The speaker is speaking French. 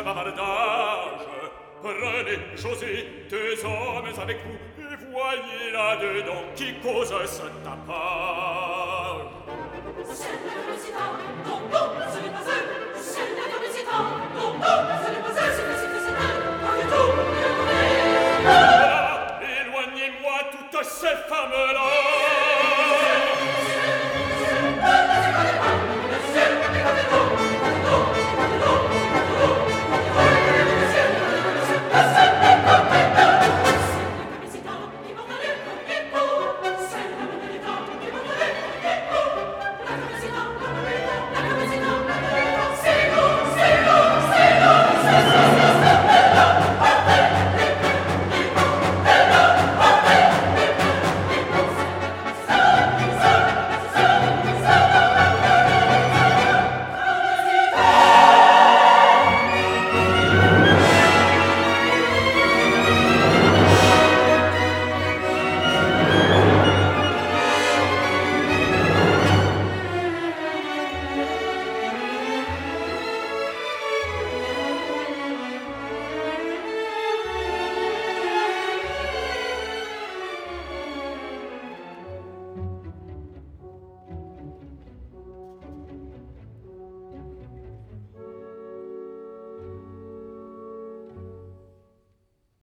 ce bavardage. Prenez, José, deux hommes avec vous, et voyez là-dedans qui cause ce tapage. C'est la publicité, non, non, ce n'est pas elle. C'est la publicité, non, non, ce